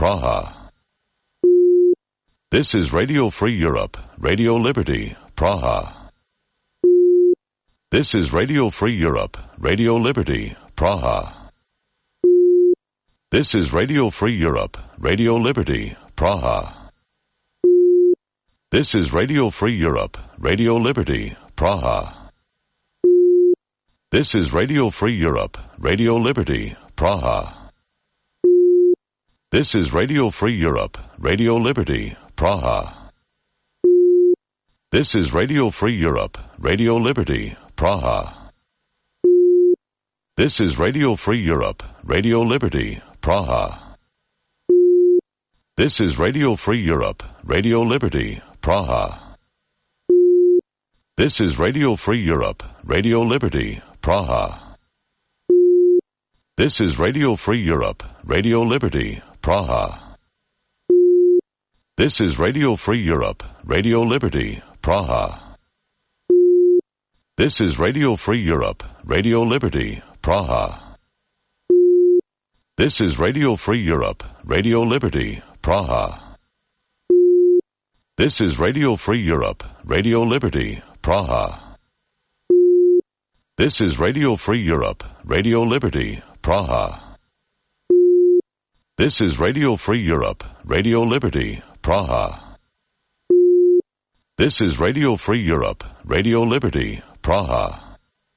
Praha. This is Radio Free Europe, Radio Liberty, Praha. This is Radio Free Europe, Radio Liberty, Praha. This is Radio Free Europe, Radio Liberty, Praha. This is Radio Free Europe, Radio Liberty, Praha. This is Radio Free Europe, Radio Liberty, Praha. This is Radio Free Europe, Radio Liberty, Praha. This is Radio Free Europe, Radio Liberty, Praha. This is Radio Free Europe, Radio Liberty, Praha. This is Radio Free Europe, Radio Liberty, Praha. This is Radio Free Europe, Radio Liberty, Praha. This is Radio Free Europe, Radio Liberty, Praha. This is Radio Free Europe, Radio Liberty, Praha. This is Radio Free Europe, Radio Liberty, Praha. This is Radio Free Europe, Radio Liberty, Praha. This is Radio Free Europe, Radio Liberty, Praha. This is Radio Free Europe, Radio Liberty, Praha. This is Radio Free Europe, Radio Liberty, Praha. This is Radio Free Europe, Radio Liberty, Praha.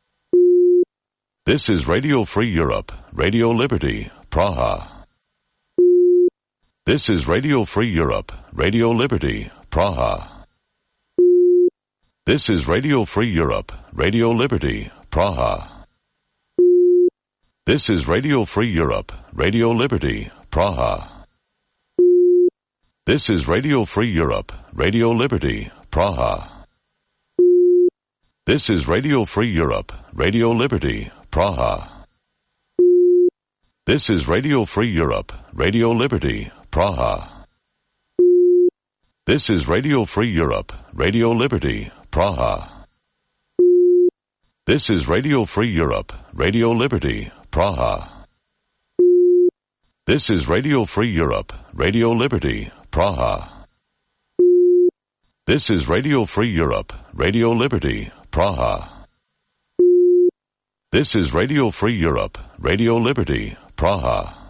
This is Radio Free Europe, Radio Liberty, Praha. This is Radio Free Europe, Radio Liberty, Praha. This is Radio Free Europe, Radio Liberty, Praha. This is Radio Free Europe, Radio Liberty, Praha. This is Radio Free Europe, Radio Liberty, Praha. This is Radio Free Europe, Radio Liberty, Praha. This is Radio Free Europe, Radio Liberty, Praha. This is Radio Free Europe, Radio Liberty, Praha. This is Radio Free Europe, Radio Liberty, Praha. This is Radio Free Europe, Radio Liberty, Praha. This is Radio Free Europe, Radio Liberty, Praha. This is Radio Free Europe, Radio Liberty, Praha.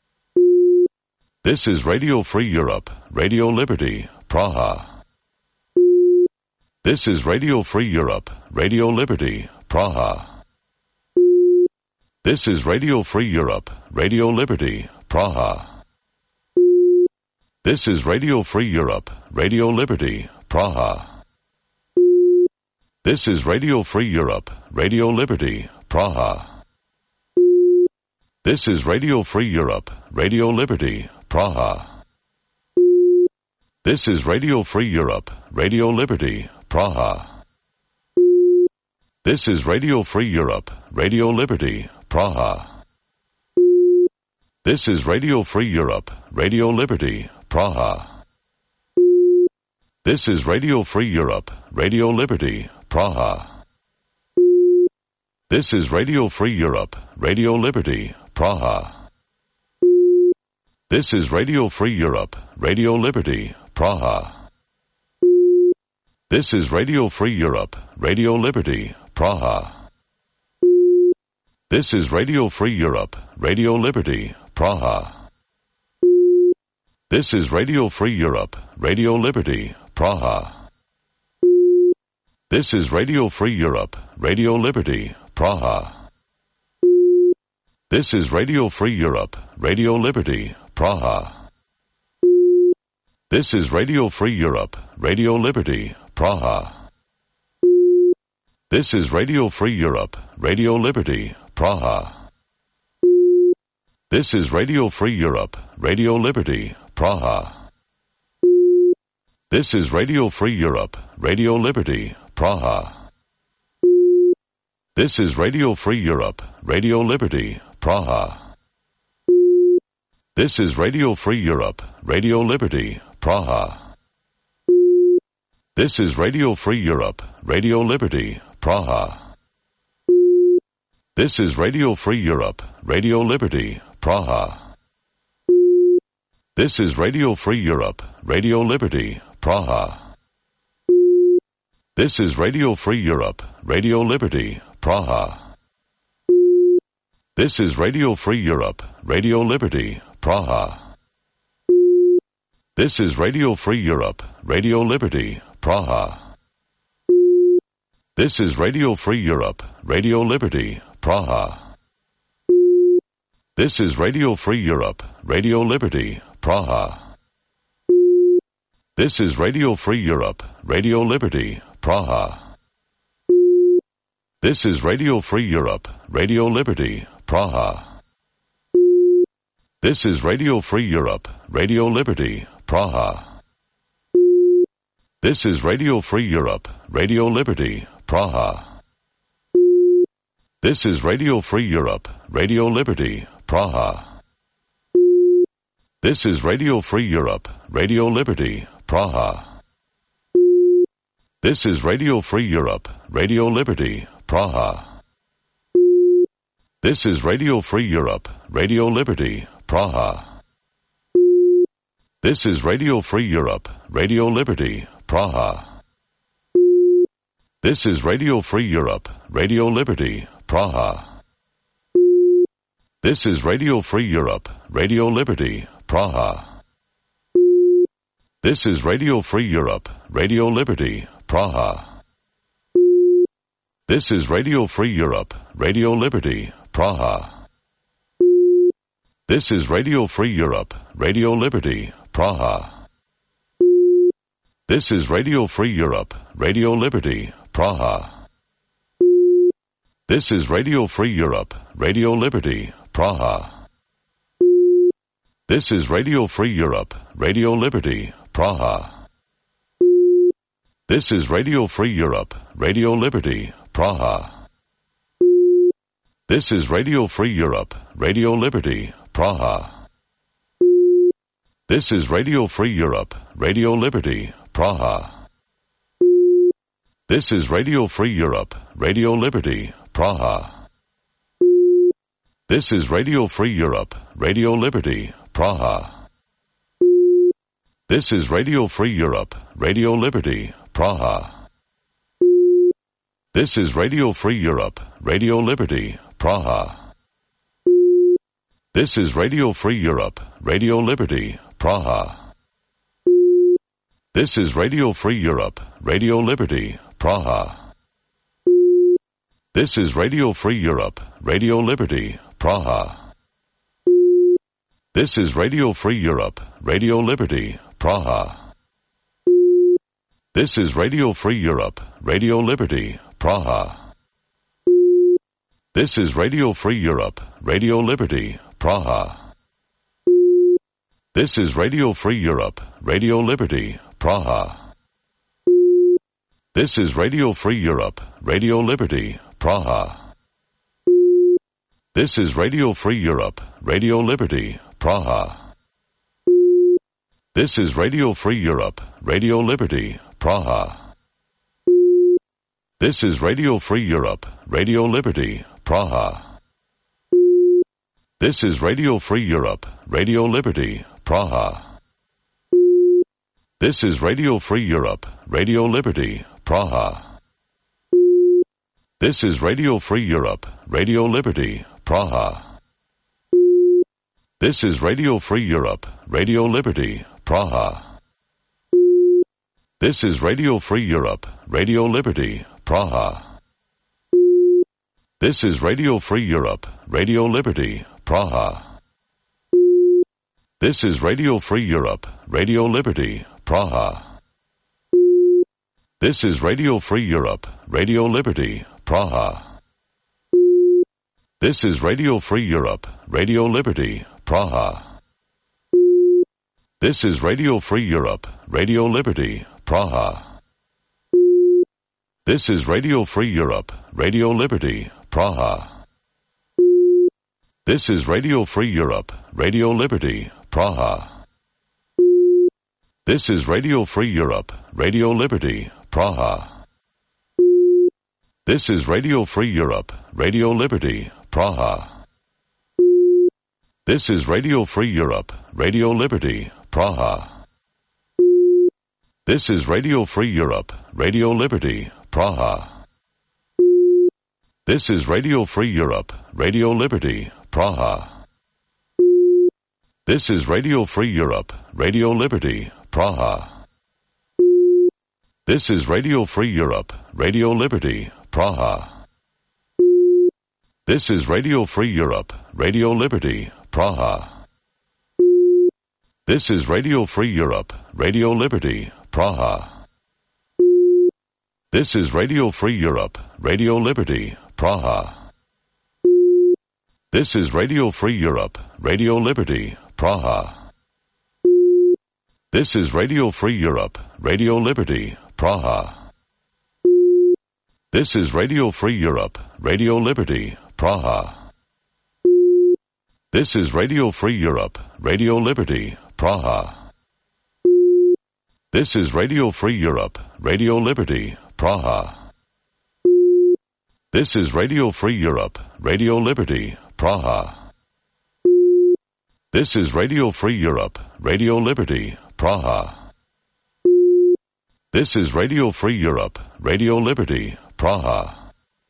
This is Radio Free Europe, Radio Liberty, Praha. This is Radio Free Europe, Radio Liberty, Praha. This is Radio Free Europe, Radio Liberty, Praha. This is Radio Free Europe, Radio Liberty, Praha. This is Radio Free Europe, Radio Liberty, Praha. This is Radio Free Europe, Radio Liberty, Praha. This is Radio Free Europe, Radio Liberty, Praha. This is Radio Free Europe, Radio Liberty, Praha. This is Radio Free Europe, Radio Liberty, Praha. This is Radio Free Europe, Radio Liberty, Praha. This is Radio Free Europe, Radio Liberty, Praha. This is Radio Free Europe, Radio Liberty, Praha. This is Radio Free Europe, Radio Liberty, Praha. This is Radio Free Europe, Radio Liberty, Praha. This is Radio Free Europe, Radio Liberty, Praha. This is Radio Free Europe, Radio Liberty, Praha. This is Radio Free Europe, Radio Liberty, Praha. This is Radio Free Europe, Radio Liberty, Praha. This is Radio Free Europe, Radio Liberty, Praha. This is Radio Free Europe, Radio Liberty, Praha. This is Radio Free Europe, Radio Liberty, Praha. This is Radio Free Europe, Radio Liberty, Praha. This is Radio Free Europe, Radio Liberty, Praha. This is Radio Free Europe, Radio Liberty, Praha. This is Radio Free Europe, Radio Liberty, Praha. This is Radio Free Europe, Radio Liberty, Praha. This is Radio Free Europe, Radio Liberty, Praha. This is Radio Free Europe, Radio Liberty, Praha. This is Radio Free Europe, Radio Liberty, Praha. This is Radio Free Europe, Radio Liberty, Praha. This is Radio Free Europe, Radio Liberty, Praha. This is Radio Free Europe, Radio Liberty, Praha. This is Radio Free Europe, Radio Liberty, Praha. This is Radio Free Europe, Radio Liberty, Praha. This is Radio Free Europe, Radio Liberty, Praha. This is Radio Free Europe, Radio Liberty, Praha. This is Radio Free Europe, Radio Liberty, Praha. This is Radio Free Europe, Radio Liberty, Praha. This is Radio Free Europe, Radio Liberty, Praha. This is Radio Free Europe, Radio Liberty, Praha. This is Radio Free Europe, Radio Liberty, Praha. This is Radio Free Europe, Radio Liberty, Praha. This is Radio Free Europe, Radio Liberty, Praha. This is Radio Free Europe, Radio Liberty, Praha. This is Radio Free Europe, Radio Liberty, Praha. This is Radio Free Europe, Radio Liberty, Praha. This is Radio Free Europe, Radio Liberty, Praha. This is Radio Free Europe, Radio Liberty, Praha. This is Radio Free Europe, Radio Liberty, Praha. This is Radio Free Europe, Radio Liberty, Praha. This is Radio Free Europe, Radio Liberty, Praha. This is Radio Free Europe, Radio Liberty, Praha. This is Radio Free Europe, Radio Liberty, Praha. This is Radio Free Europe, Radio Liberty, Praha. This is Radio Free Europe, Radio Liberty, Praha. This is Radio Free Europe, Radio Liberty, Praha. This is Radio Free Europe, Radio Liberty, Praha. This is Radio Free Europe, Radio Liberty, Praha. This is Radio Free Europe, Radio Liberty, Praha. This is Radio Free Europe, Radio Liberty, Praha. This is Radio Free Europe, Radio Liberty, Praha. This is Radio Free Europe, Radio Liberty, Praha. This is Radio Free Europe, Radio Liberty, Praha. This is Radio Free Europe, Radio Liberty, Praha. This is Radio Free Europe, Radio Liberty, Praha. This is Radio Free Europe, Radio Liberty, Praha. This is Radio Free Europe, Radio Liberty, Praha. This is Radio Free Europe, Radio Liberty, Praha. This is Radio Free Europe, Radio Liberty, Praha. This is Radio Free Europe, Radio Liberty, Praha. This is Radio Free Europe, Radio Liberty, Praha. This is Radio Free Europe, Radio Liberty, Praha. This is Radio Free Europe, Radio Liberty, Praha. This is Radio Free Europe, Radio Liberty, Praha. This is Radio Free Europe, Radio Liberty, Praha. This is Radio Free Europe, Radio Liberty, Praha. This is Radio Free Europe, Radio Liberty, Praha. This is Radio Free Europe, Radio Liberty, Praha. This is Radio Free Europe, Radio Liberty, Praha. This is Radio Free Europe, Radio Liberty, Praha. This is Radio Free Europe, Radio Liberty, Praha. This is Radio Free Europe, Radio Liberty, Praha. This is Radio Free Europe, Radio Liberty, Praha. This is Radio Free Europe, Radio Liberty, Praha. This is Radio Free Europe, Radio Liberty, Praha. This is Radio Free Europe, Radio Liberty, Praha. This is Radio Free Europe, Radio Liberty, Praha. This is Radio Free Europe, Radio Liberty, Praha. This is Radio Free Europe, Radio Liberty, Praha. This is Radio Free Europe, Radio Liberty, Praha. This is Radio Free Europe, Radio Liberty, Praha. This is Radio Free Europe, Radio Liberty, Praha. This is Radio Free Europe, Radio Liberty, Praha. This is Radio Free Europe, Radio Liberty, Praha. This is Radio Free Europe, Radio Liberty, Praha. This is Radio Free Europe, Radio Liberty, Praha.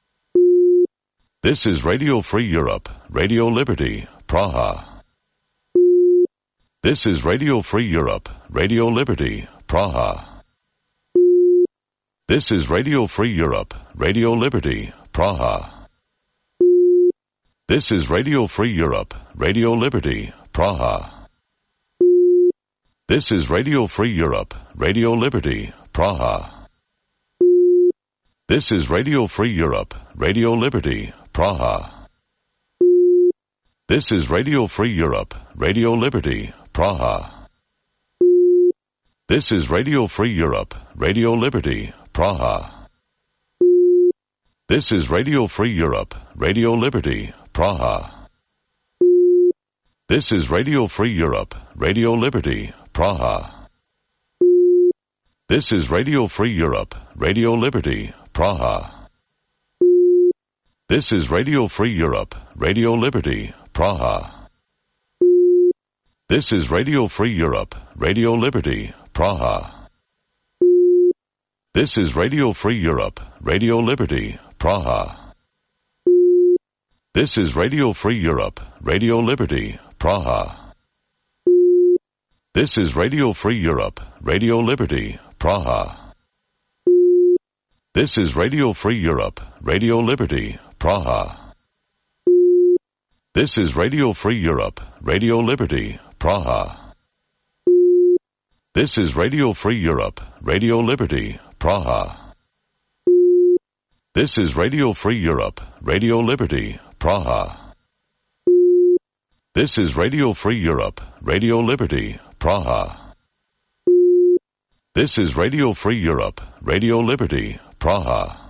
This is Radio Free Europe, Radio Liberty, Praha. This is Radio Free Europe, Radio Liberty, Praha. This is Radio Free Europe, Radio Liberty, Praha. This is Radio Free Europe, Radio Liberty, Praha. This is Radio Free Europe, Radio Liberty, Praha. This is Radio Free Europe, Radio Liberty, Praha. This is Radio Free Europe, Radio Liberty, Praha. This is Radio Free Europe, Radio Liberty, Praha. This is Radio Free Europe, Radio Liberty, Praha. This is Radio Free Europe, Radio Liberty, Praha. This is Radio Free Europe, Radio Liberty, Praha. This is Radio Free Europe, Radio Liberty, Praha. This is Radio Free Europe, Radio Liberty, Praha. This is Radio Free Europe, Radio Liberty, Praha. This is Radio Free Europe, Radio Liberty, Praha. This is Radio Free Europe, Radio Liberty, Praha. This is Radio Free Europe, Radio Liberty, Praha. This is Radio Free Europe, Radio Liberty, Praha. This is Radio Free Europe, Radio Liberty, Praha. This is Radio Free Europe, Radio Liberty, Praha. This is Radio Free Europe, Radio Liberty, Praha. This is Radio Free Europe, Radio Liberty, Praha.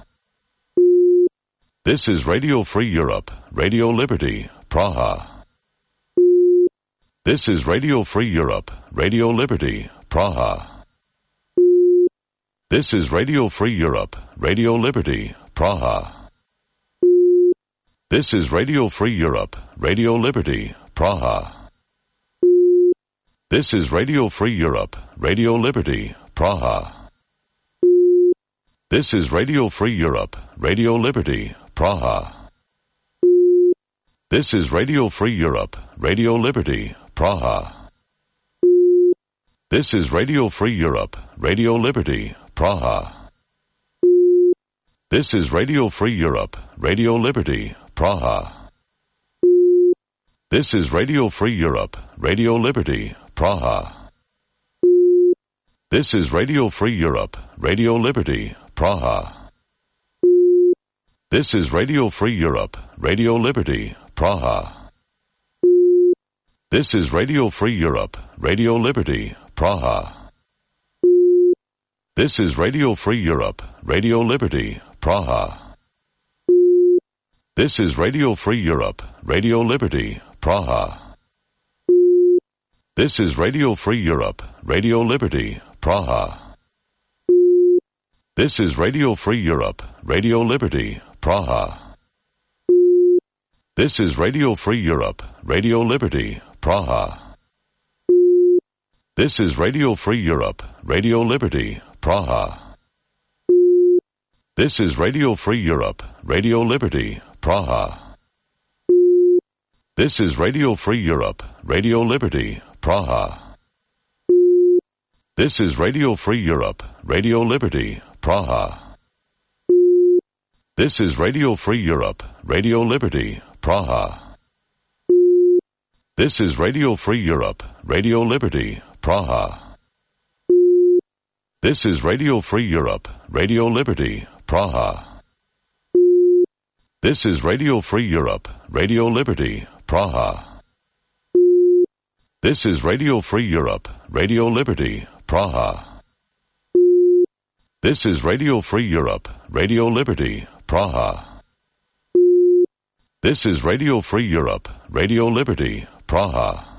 This is Radio Free Europe, Radio Liberty, Praha. This is Radio Free Europe, Radio Liberty, Praha. This is Radio Free Europe, Radio Liberty, Praha. This is Radio Free Europe, Radio Liberty, Praha. This is Radio Free Europe, Radio Liberty, Praha. This is Radio Free Europe, Radio Liberty, Praha. This is Radio Free Europe, Radio Liberty, Praha. This is Radio Free Europe, Radio Liberty, Praha. This is Radio Free Europe, Radio Liberty, Praha. This is Radio Free Europe, Radio Liberty, Praha. This is Radio Free Europe, Radio Liberty, Praha. This is Radio Free Europe, Radio Liberty, Praha. This is Radio Free Europe, Radio Liberty, Praha. This is Radio Free Europe, Radio Liberty, Praha. This is Radio Free Europe, Radio Liberty, Praha. This is Radio Free Europe, Radio Liberty, Praha. This is Radio Free Europe, Radio Liberty, Praha. This is Radio Free Europe, Radio Liberty, Praha. This is Radio Free Europe, Radio Liberty, Praha. This is Radio Free Europe, Radio Liberty, Praha. This is Radio Free Europe, Radio Liberty, Praha. This is Radio Free Europe, Radio Liberty, Praha. This is Radio Free Europe, Radio Liberty, Praha. This is Radio Free Europe, Radio Liberty, Praha. This is Radio Free Europe, Radio Liberty, Praha. This is Radio Free Europe, Radio Liberty, Praha. This is Radio Free Europe, Radio Liberty, Praha. This is Radio Free Europe, Radio Liberty, Praha. This is Radio Free Europe, Radio Liberty, Praha.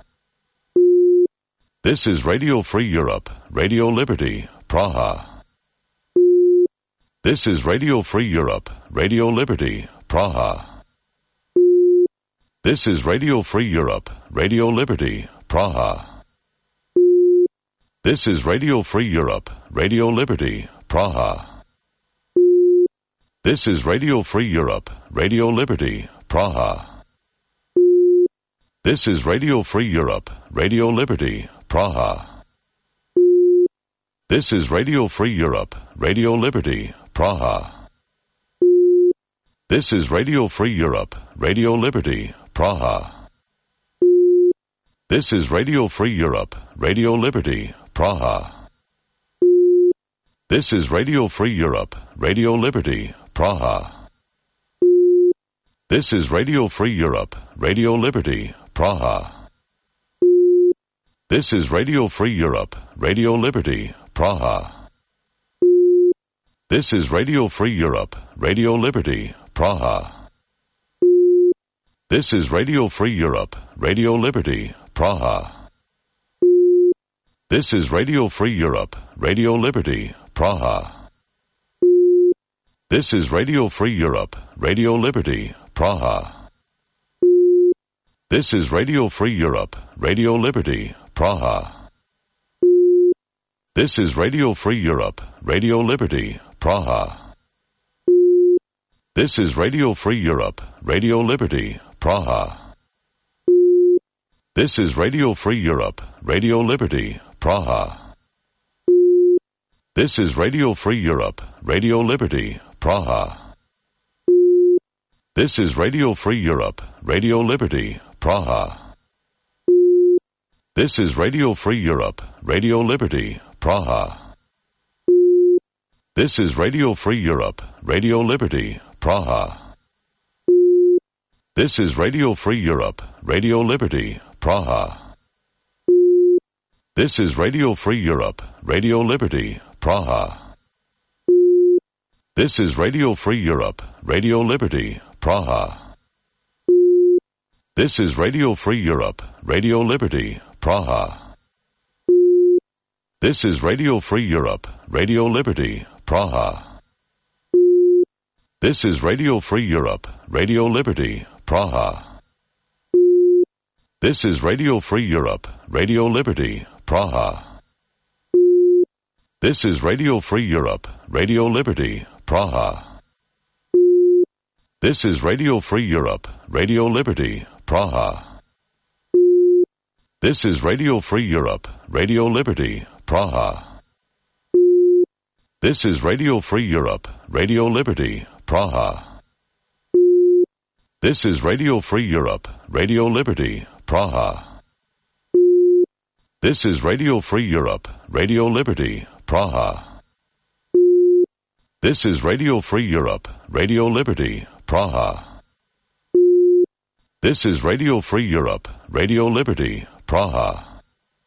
This is Radio Free Europe, Radio Liberty, Praha. This is Radio Free Europe, Radio Liberty, Praha. This is Radio Free Europe, Radio Liberty, Praha. This is Radio Free Europe, Radio Liberty, Praha. This is Radio Free Europe, Radio Liberty, Praha. This is Radio Free Europe, Radio Liberty, Praha. This is Radio Free Europe, Radio Liberty, Praha. This is Radio Free Europe, Radio Liberty, Praha. This is Radio Free Europe, Radio Liberty, Praha. This is Radio Free Europe, Radio Liberty, Praha. This is Radio Free Europe, Radio Liberty, Praha. This is Radio Free Europe, Radio Liberty, Praha. This is Radio Free Europe, Radio Liberty, Praha. This is Radio Free Europe, Radio Liberty, Praha. This is Radio Free Europe, Radio Liberty, Praha. This is Radio Free Europe, Radio Liberty, Praha. This is Radio Free Europe, Radio Liberty, Praha. This is Radio Free Europe, Radio Liberty, Praha. This is Radio Free Europe, Radio Liberty, Praha. This is Radio Free Europe, Radio Liberty, Praha. This is Radio Free Europe, Radio Liberty, Praha. This is Radio Free Europe, Radio Liberty, Praha. This is Radio Free Europe, Radio Liberty, Praha. This is Radio Free Europe, Radio Liberty, Praha. This is Radio Free Europe, Radio Liberty, Praha. This is Radio Free Europe, Radio Liberty, Praha. This is Radio Free Europe, Radio Liberty, Praha. This is Radio Free Europe, Radio Liberty, Praha. This is Radio Free Europe, Radio Liberty, Praha. This is Radio Free Europe, Radio Liberty, Praha. This is Radio Free Europe, Radio Liberty, Praha. This is Radio Free Europe, Radio Liberty, Praha. This is Radio Free Europe, Radio Liberty, Praha. This is Radio Free Europe, Radio Liberty, Praha. This is Radio Free Europe, Radio Liberty, Praha. This is Radio Free Europe, Radio Liberty, Praha. This is Radio Free Europe, Radio Liberty, Praha. This is Radio Free Europe, Radio Liberty, Praha. This is Radio Free Europe, Radio Liberty, Praha.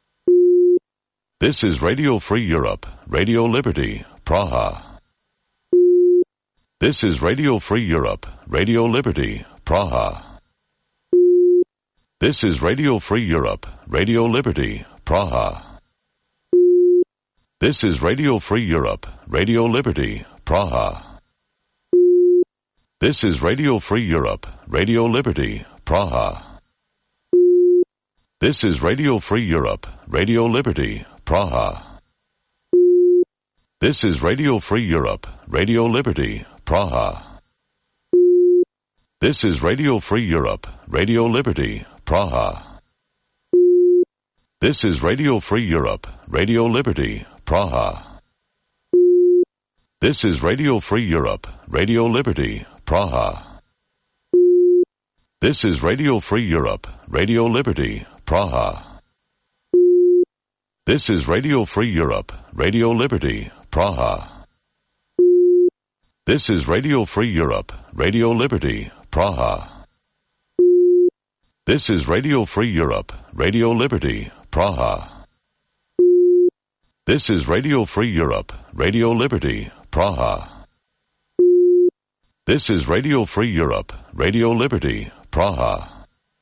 This is Radio Free Europe, Radio Liberty, Praha. This is Radio Free Europe, Radio Liberty, Praha. This is Radio Free Europe, Radio Liberty, Praha. This is Radio Free Europe, Radio Liberty, Praha. This is Radio Free Europe, Radio Liberty, Praha. This is Radio Free Europe, Radio Liberty, Praha. This is Radio Free Europe, Radio Liberty, Praha. This is Radio Free Europe, Radio Liberty, Praha. This is Radio Free Europe, Radio Liberty, Praha. This is Radio Free Europe, Radio Liberty, Praha. This is Radio Free Europe, Radio Liberty, Praha. This is Radio Free Europe, Radio Liberty, Praha. This is Radio Free Europe, Radio Liberty, Praha. This is Radio Free Europe, Radio Liberty, Praha. This is Radio Free Europe, Radio Liberty, Praha. This is Radio Free Europe, Radio Liberty, Praha.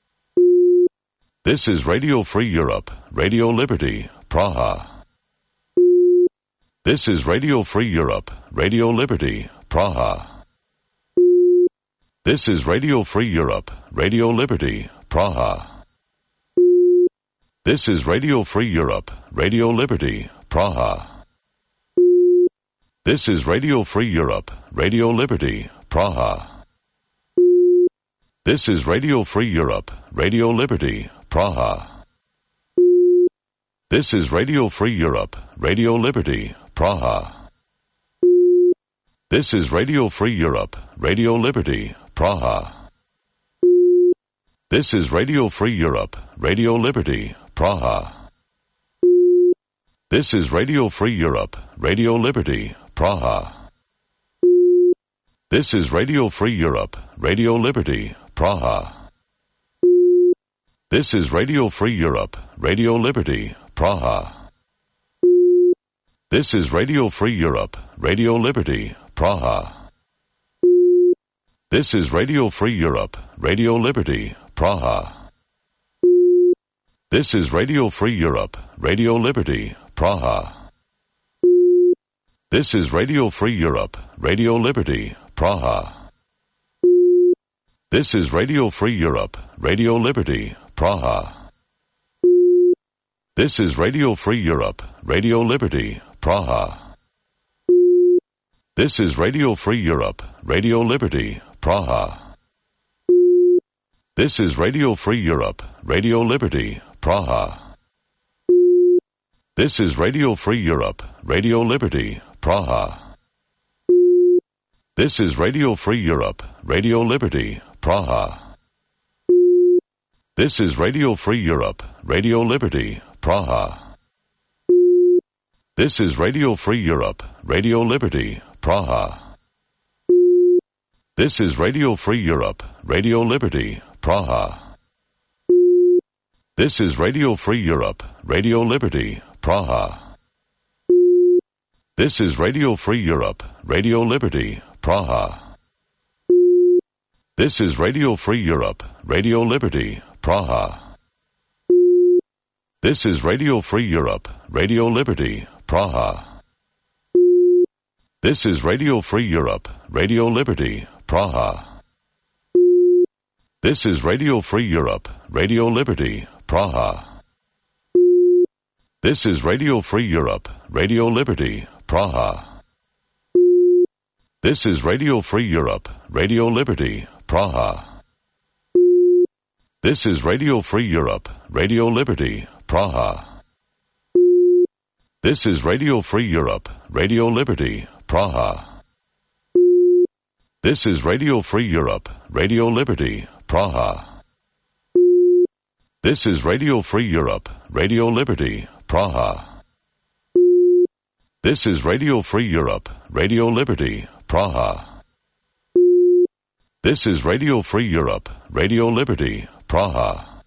This is Radio Free Europe, Radio Liberty, Praha. This is Radio Free Europe, Radio Liberty, Praha. This is Radio Free Europe, Radio Liberty, Praha. This is Radio Free Europe, Radio Liberty, Praha. This is Radio Free Europe, Radio Liberty, Praha. This is Radio Free Europe, Radio Liberty, Praha. This is Radio Free Europe, Radio Liberty, Praha. This is Radio Free Europe, Radio Liberty, Praha. This is Radio Free Europe, Radio Liberty, Praha. This is Radio Free Europe, Radio Liberty, Praha. This is Radio Free Europe, Radio Liberty, Praha. This is Radio Free Europe, Radio Liberty, Praha. This is Radio Free Europe, Radio Liberty, Praha. This is Radio Free Europe, Radio Liberty, Praha. This is Radio Free Europe, Radio Liberty, Praha. This is Radio Free Europe, Radio Liberty, Praha. This is Radio Free Europe, Radio Liberty, Praha. This is Radio Free Europe, Radio Liberty, Praha. This is Radio Free Europe, Radio Liberty, Praha. This is Radio Free Europe, Radio Liberty, Praha. This is Radio Free Europe, Radio Liberty, Praha. This is Radio Free Europe, Radio Liberty, Praha. This is Radio Free Europe, Radio Liberty, Praha. This is Radio Free Europe, Radio Liberty, Praha. This is Radio Free Europe, Radio Liberty, Praha. This is Radio Free Europe, Radio Liberty, Praha. This is Radio Free Europe, Radio Liberty, Praha. This is Radio Free Europe, Radio Liberty, Praha. This is Radio Free Europe, Radio Liberty, Praha. This is Radio Free Europe, Radio Liberty, Praha. This is Radio Free Europe, Radio Liberty, Praha. This is Radio Free Europe, Radio Liberty, Praha. This is Radio Free Europe, Radio Liberty, Praha. This is Radio Free Europe, Radio Liberty, Praha. This is Radio Free Europe, Radio Liberty, Praha. This is Radio Free Europe, Radio Liberty, Praha. This is Radio Free Europe, Radio Liberty, Praha. This is Radio Free Europe, Radio Liberty, Praha. This is Radio Free Europe, Radio Liberty, Praha.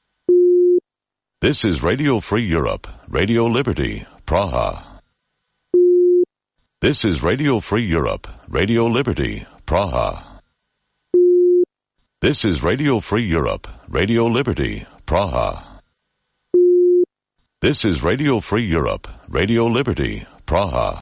This is Radio Free Europe, Radio Liberty, Praha. This is Radio Free Europe, Radio Liberty, Praha. This is Radio Free Europe, Radio Liberty, Praha. This is Radio Free Europe, Radio Liberty, Praha.